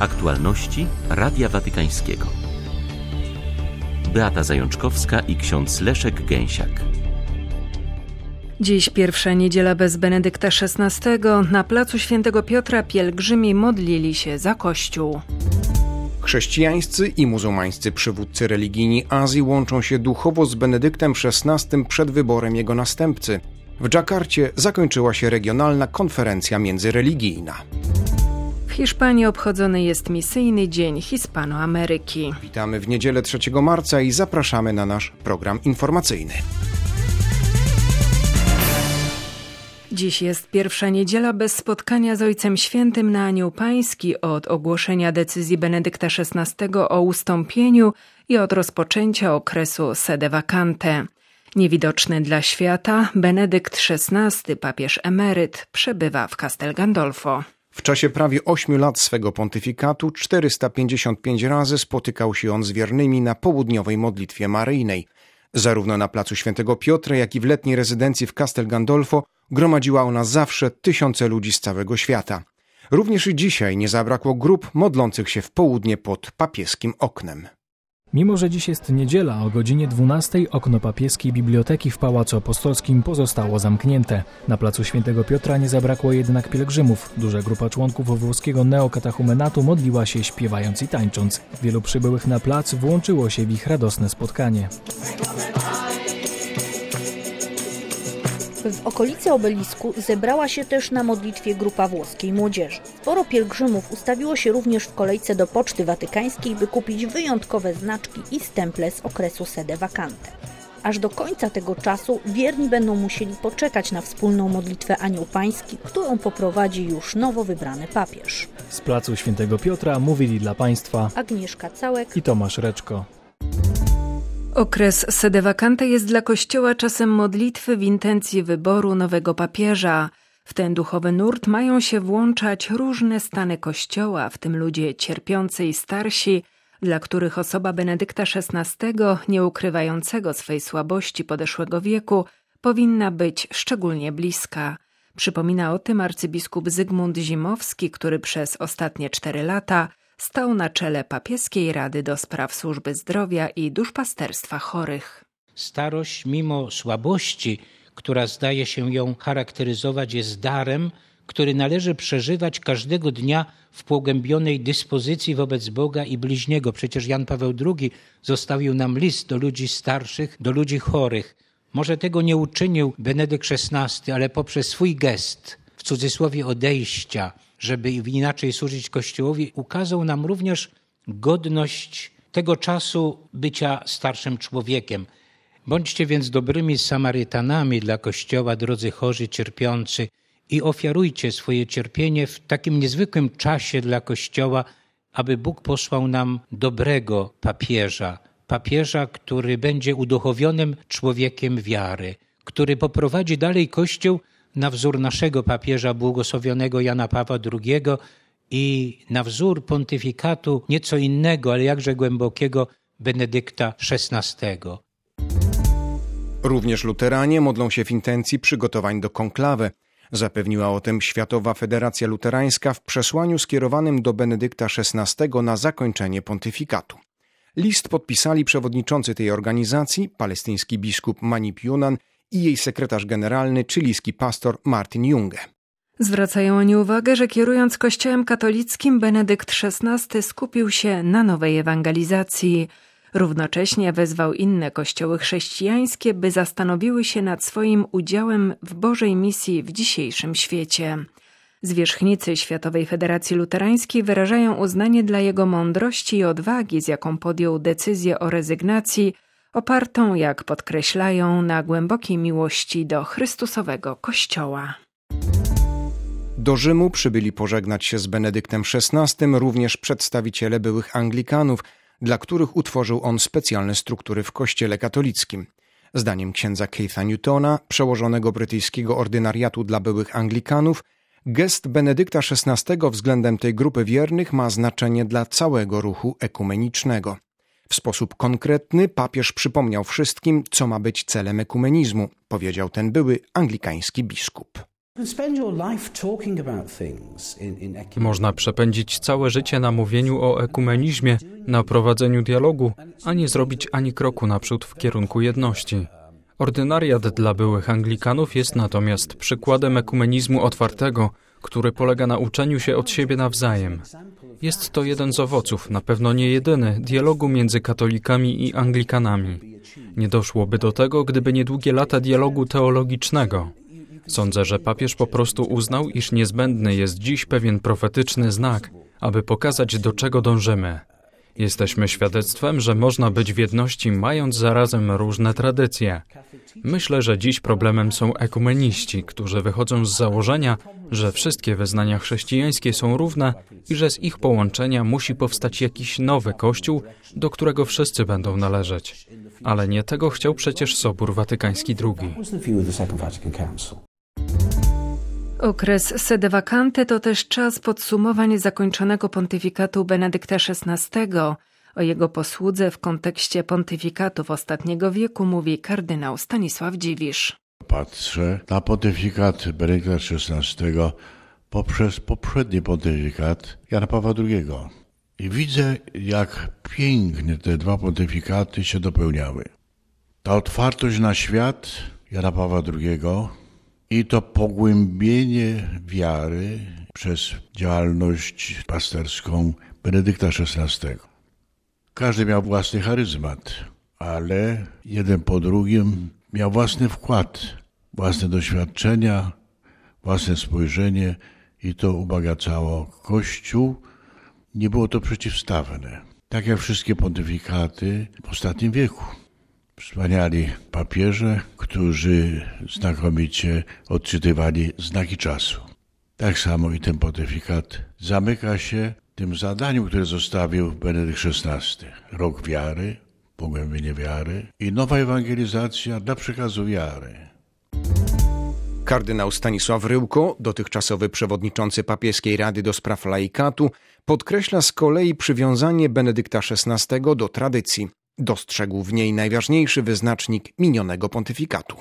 Aktualności Radia Watykańskiego. Beata Zajączkowska i ksiądz Leszek Gęsiak. Dziś pierwsza niedziela bez Benedykta XVI. Na placu Świętego Piotra pielgrzymi modlili się za Kościół. Chrześcijańscy i muzułmańscy przywódcy religijni Azji łączą się duchowo z Benedyktem XVI przed wyborem jego następcy. W Dżakarcie zakończyła się regionalna konferencja międzyreligijna. W Hiszpanii obchodzony jest misyjny Dzień Hispanoameryki. Witamy w niedzielę 3 marca i zapraszamy na nasz program informacyjny. Dziś jest pierwsza niedziela bez spotkania z Ojcem Świętym na Anioł Pański od ogłoszenia decyzji Benedykta XVI o ustąpieniu i od rozpoczęcia okresu sede vacante. Niewidoczny dla świata, Benedykt XVI, papież emeryt, przebywa w Castel Gandolfo. W czasie prawie 8 lat swego pontyfikatu 455 razy spotykał się on z wiernymi na południowej modlitwie maryjnej. Zarówno na placu Świętego Piotra, jak i w letniej rezydencji w Castel Gandolfo gromadziła ona zawsze tysiące ludzi z całego świata. Również i dzisiaj nie zabrakło grup modlących się w południe pod papieskim oknem. Mimo że dziś jest niedziela, o godzinie 12 okno papieskiej biblioteki w Pałacu Apostolskim pozostało zamknięte. Na placu Świętego Piotra nie zabrakło jednak pielgrzymów. Duża grupa członków włoskiego neokatechumenatu modliła się śpiewając i tańcząc. Wielu przybyłych na plac włączyło się w ich radosne spotkanie. W okolicy obelisku zebrała się też na modlitwie grupa włoskiej młodzieży. Sporo pielgrzymów ustawiło się również w kolejce do Poczty Watykańskiej, by kupić wyjątkowe znaczki i stemple z okresu sede vacante. Aż do końca tego czasu wierni będą musieli poczekać na wspólną modlitwę Anioł Pański, którą poprowadzi już nowo wybrany papież. Z placu Świętego Piotra mówili dla Państwa Agnieszka Całek i Tomasz Reczko. Okres sede vacante jest dla Kościoła czasem modlitwy w intencji wyboru nowego papieża. W ten duchowy nurt mają się włączać różne stany Kościoła, w tym ludzie cierpiący i starsi, dla których osoba Benedykta XVI, nie ukrywającego swej słabości podeszłego wieku, powinna być szczególnie bliska. Przypomina o tym arcybiskup Zygmunt Zimowski, który przez ostatnie 4 lata stał na czele Papieskiej Rady do Spraw Służby Zdrowia i Duszpasterstwa Chorych. Starość, mimo słabości, która zdaje się ją charakteryzować, jest darem, który należy przeżywać każdego dnia w pogłębionej dyspozycji wobec Boga i bliźniego. Przecież Jan Paweł II zostawił nam list do ludzi starszych, do ludzi chorych. Może tego nie uczynił Benedykt XVI, ale poprzez swój gest, w cudzysłowie odejścia, żeby inaczej służyć Kościołowi, ukazał nam również godność tego czasu bycia starszym człowiekiem. Bądźcie więc dobrymi Samarytanami dla Kościoła, drodzy chorzy, cierpiący, i ofiarujcie swoje cierpienie w takim niezwykłym czasie dla Kościoła, aby Bóg posłał nam dobrego papieża, który będzie uduchowionym człowiekiem wiary, który poprowadzi dalej Kościół na wzór naszego papieża błogosławionego Jana Pawła II i na wzór pontyfikatu nieco innego, ale jakże głębokiego Benedykta XVI. Również luteranie modlą się w intencji przygotowań do konklawy. Zapewniła o tym Światowa Federacja Luterańska w przesłaniu skierowanym do Benedykta XVI na zakończenie pontyfikatu. List podpisali przewodniczący tej organizacji, palestyński biskup Manip Yunan, i jej sekretarz generalny, chilijski pastor Martin Junge. Zwracają oni uwagę, że kierując Kościołem katolickim, Benedykt XVI skupił się na nowej ewangelizacji. Równocześnie wezwał inne kościoły chrześcijańskie, by zastanowiły się nad swoim udziałem w Bożej misji w dzisiejszym świecie. Zwierzchnicy Światowej Federacji Luterańskiej wyrażają uznanie dla jego mądrości i odwagi, z jaką podjął decyzję o rezygnacji, opartą, jak podkreślają, na głębokiej miłości do Chrystusowego Kościoła. Do Rzymu przybyli pożegnać się z Benedyktem XVI również przedstawiciele byłych Anglikanów, dla których utworzył on specjalne struktury w Kościele katolickim. Zdaniem księdza Keitha Newtona, przełożonego brytyjskiego ordynariatu dla byłych Anglikanów, gest Benedykta XVI względem tej grupy wiernych ma znaczenie dla całego ruchu ekumenicznego. W sposób konkretny papież przypomniał wszystkim, co ma być celem ekumenizmu, powiedział ten były anglikański biskup. Można przepędzić całe życie na mówieniu o ekumenizmie, na prowadzeniu dialogu, a nie zrobić ani kroku naprzód w kierunku jedności. Ordynariat dla byłych Anglikanów jest natomiast przykładem ekumenizmu otwartego, który polega na uczeniu się od siebie nawzajem. Jest to jeden z owoców, na pewno nie jedyny, dialogu między katolikami i Anglikanami. Nie doszłoby do tego, gdyby niedługie lata dialogu teologicznego. Sądzę, że papież po prostu uznał, iż niezbędny jest dziś pewien profetyczny znak, aby pokazać, do czego dążymy. Jesteśmy świadectwem, że można być w jedności, mając zarazem różne tradycje. Myślę, że dziś problemem są ekumeniści, którzy wychodzą z założenia, że wszystkie wyznania chrześcijańskie są równe i że z ich połączenia musi powstać jakiś nowy Kościół, do którego wszyscy będą należeć. Ale nie tego chciał przecież Sobór Watykański II. Okres sede vacante to też czas podsumowań zakończonego pontyfikatu Benedykta XVI. O jego posłudze w kontekście pontyfikatów ostatniego wieku mówi kardynał Stanisław Dziwisz. Patrzę na pontyfikat Benedykta XVI poprzez poprzedni pontyfikat Jana Pawła II i widzę, jak pięknie te dwa pontyfikaty się dopełniały. Ta otwartość na świat Jana Pawła II i to pogłębienie wiary przez działalność pasterską Benedykta XVI. Każdy miał własny charyzmat, ale jeden po drugim miał własny wkład, własne doświadczenia, własne spojrzenie i to ubogacało Kościół. Nie było to przeciwstawne, tak jak wszystkie pontyfikaty w ostatnim wieku. Wspaniali papieże, którzy znakomicie odczytywali znaki czasu. Tak samo i ten pontyfikat zamyka się tym zadaniu, które zostawił Benedykt XVI. Rok wiary, pogłębienie wiary i nowa ewangelizacja dla przekazu wiary. Kardynał Stanisław Ryłko, dotychczasowy przewodniczący Papieskiej Rady do Spraw Laikatu, podkreśla z kolei przywiązanie Benedykta XVI do tradycji. Dostrzegł w niej najważniejszy wyznacznik minionego pontyfikatu.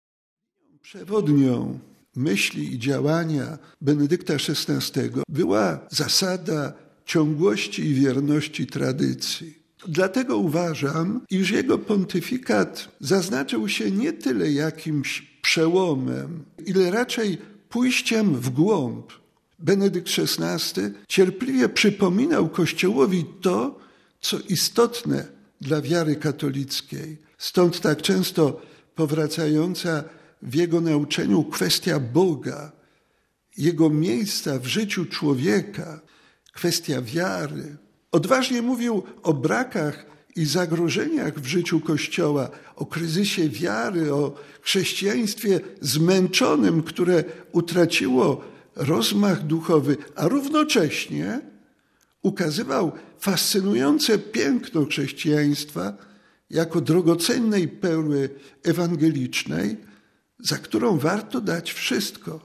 Przewodnią myśli i działania Benedykta XVI była zasada ciągłości i wierności tradycji. Dlatego uważam, iż jego pontyfikat zaznaczył się nie tyle jakimś przełomem, ile raczej pójściem w głąb. Benedykt XVI cierpliwie przypominał Kościołowi to, co istotne dla wiary katolickiej. Stąd tak często powracająca w jego nauczeniu kwestia Boga, jego miejsca w życiu człowieka, kwestia wiary. Odważnie mówił o brakach i zagrożeniach w życiu Kościoła, o kryzysie wiary, o chrześcijaństwie zmęczonym, które utraciło rozmach duchowy, a równocześnie ukazywał fascynujące piękno chrześcijaństwa jako drogocennej perły ewangelicznej, za którą warto dać wszystko.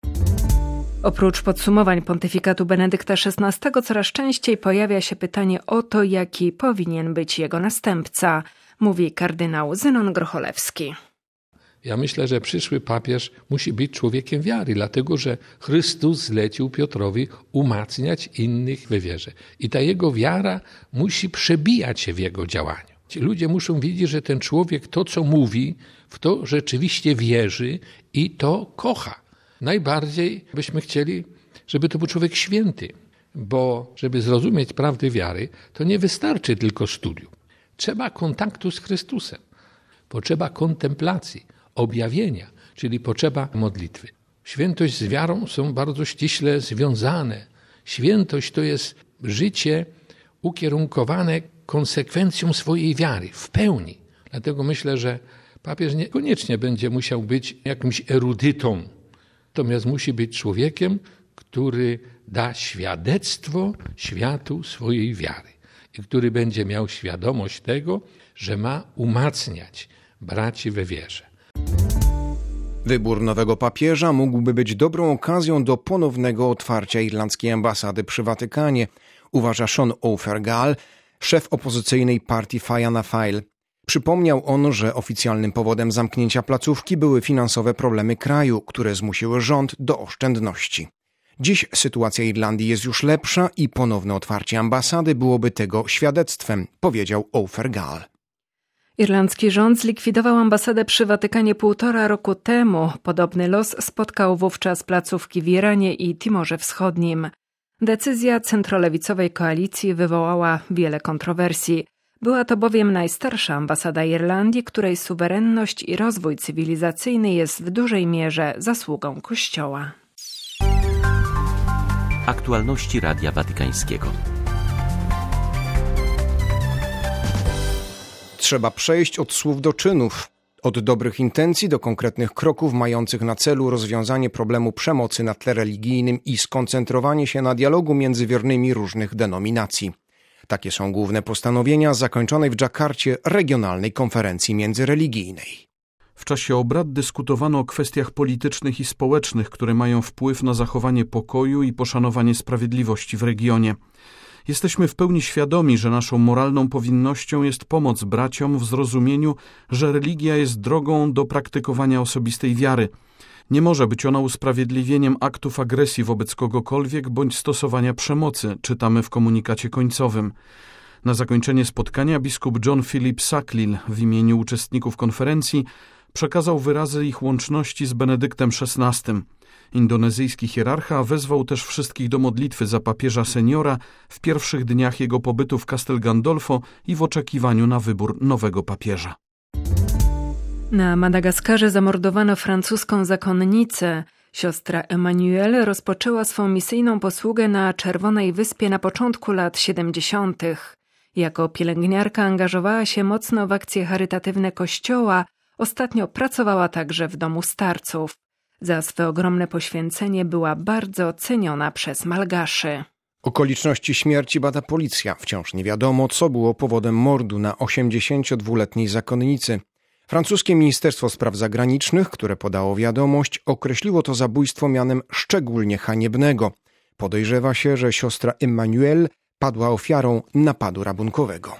Oprócz podsumowań pontyfikatu Benedykta XVI coraz częściej pojawia się pytanie o to, jaki powinien być jego następca, mówi kardynał Zenon Grocholewski. Ja myślę, że przyszły papież musi być człowiekiem wiary, dlatego że Chrystus zlecił Piotrowi umacniać innych we wierze. I ta jego wiara musi przebijać się w jego działaniu. Ci ludzie muszą wiedzieć, że ten człowiek to, co mówi, w to rzeczywiście wierzy i to kocha. Najbardziej byśmy chcieli, żeby to był człowiek święty, bo żeby zrozumieć prawdę wiary, to nie wystarczy tylko studium. Trzeba kontaktu z Chrystusem, potrzeba kontemplacji, objawienia, czyli potrzeba modlitwy. Świętość z wiarą są bardzo ściśle związane. Świętość to jest życie ukierunkowane konsekwencją swojej wiary w pełni. Dlatego myślę, że papież niekoniecznie będzie musiał być jakimś erudytą, natomiast musi być człowiekiem, który da świadectwo światu swojej wiary i który będzie miał świadomość tego, że ma umacniać braci we wierze. Wybór nowego papieża mógłby być dobrą okazją do ponownego otwarcia irlandzkiej ambasady przy Watykanie, uważa Sean O'Fergal, szef opozycyjnej partii Fianna Fáil. Przypomniał on, że oficjalnym powodem zamknięcia placówki były finansowe problemy kraju, które zmusiły rząd do oszczędności. Dziś sytuacja Irlandii jest już lepsza i ponowne otwarcie ambasady byłoby tego świadectwem, powiedział O'Fergal. Irlandzki rząd zlikwidował ambasadę przy Watykanie 1,5 roku temu. Podobny los spotkał wówczas placówki w Iranie i Timorze Wschodnim. Decyzja centrolewicowej koalicji wywołała wiele kontrowersji. Była to bowiem najstarsza ambasada Irlandii, której suwerenność i rozwój cywilizacyjny jest w dużej mierze zasługą Kościoła. Aktualności Radia Watykańskiego. Trzeba przejść od słów do czynów, od dobrych intencji do konkretnych kroków mających na celu rozwiązanie problemu przemocy na tle religijnym i skoncentrowanie się na dialogu między wiernymi różnych denominacji. Takie są główne postanowienia zakończonej w Dżakarcie regionalnej konferencji międzyreligijnej. W czasie obrad dyskutowano o kwestiach politycznych i społecznych, które mają wpływ na zachowanie pokoju i poszanowanie sprawiedliwości w regionie. Jesteśmy w pełni świadomi, że naszą moralną powinnością jest pomoc braciom w zrozumieniu, że religia jest drogą do praktykowania osobistej wiary. Nie może być ona usprawiedliwieniem aktów agresji wobec kogokolwiek bądź stosowania przemocy, czytamy w komunikacie końcowym. Na zakończenie spotkania biskup John Philip Sacklill w imieniu uczestników konferencji przekazał wyrazy ich łączności z Benedyktem XVI. Indonezyjski hierarcha wezwał też wszystkich do modlitwy za papieża seniora w pierwszych dniach jego pobytu w Castel Gandolfo i w oczekiwaniu na wybór nowego papieża. Na Madagaskarze zamordowano francuską zakonnicę. Siostra Emmanuelle rozpoczęła swą misyjną posługę na Czerwonej Wyspie na początku lat 70. Jako pielęgniarka angażowała się mocno w akcje charytatywne Kościoła, ostatnio pracowała także w domu starców. Za swe ogromne poświęcenie była bardzo ceniona przez Malgaszy. Okoliczności śmierci bada policja. Wciąż nie wiadomo, co było powodem mordu na 82-letniej zakonnicy. Francuskie Ministerstwo Spraw Zagranicznych, które podało wiadomość, określiło to zabójstwo mianem szczególnie haniebnego. Podejrzewa się, że siostra Emmanuelle padła ofiarą napadu rabunkowego.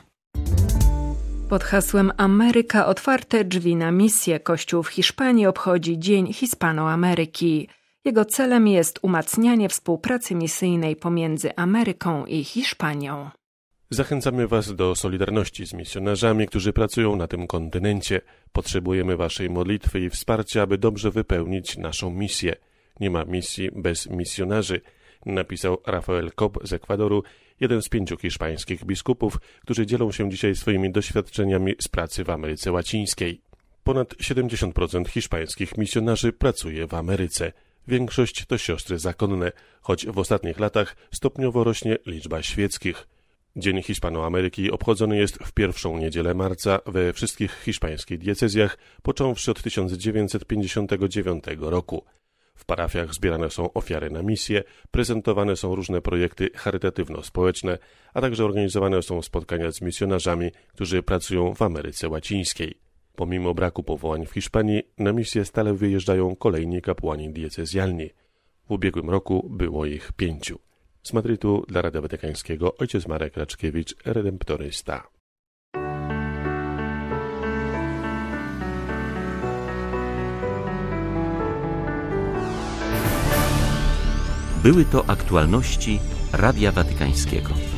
Pod hasłem Ameryka otwarte drzwi na misję Kościół w Hiszpanii obchodzi Dzień Hispanoameryki. Jego celem jest umacnianie współpracy misyjnej pomiędzy Ameryką i Hiszpanią. Zachęcamy Was do solidarności z misjonarzami, którzy pracują na tym kontynencie. Potrzebujemy Waszej modlitwy i wsparcia, aby dobrze wypełnić naszą misję. Nie ma misji bez misjonarzy, napisał Rafael Cobb z Ekwadoru, jeden z 5 hiszpańskich biskupów, którzy dzielą się dzisiaj swoimi doświadczeniami z pracy w Ameryce Łacińskiej. Ponad 70% hiszpańskich misjonarzy pracuje w Ameryce. Większość to siostry zakonne, choć w ostatnich latach stopniowo rośnie liczba świeckich. Dzień Hiszpanoameryki obchodzony jest w pierwszą niedzielę marca we wszystkich hiszpańskich diecezjach, począwszy od 1959 roku. W parafiach zbierane są ofiary na misję, prezentowane są różne projekty charytatywno-społeczne, a także organizowane są spotkania z misjonarzami, którzy pracują w Ameryce Łacińskiej. Pomimo braku powołań w Hiszpanii, na misję stale wyjeżdżają kolejni kapłani diecezjalni. W ubiegłym roku było ich 5. Z Madrytu dla Radia Watykańskiego ojciec Marek Raczkiewicz, redemptorysta. Były to aktualności Radia Watykańskiego.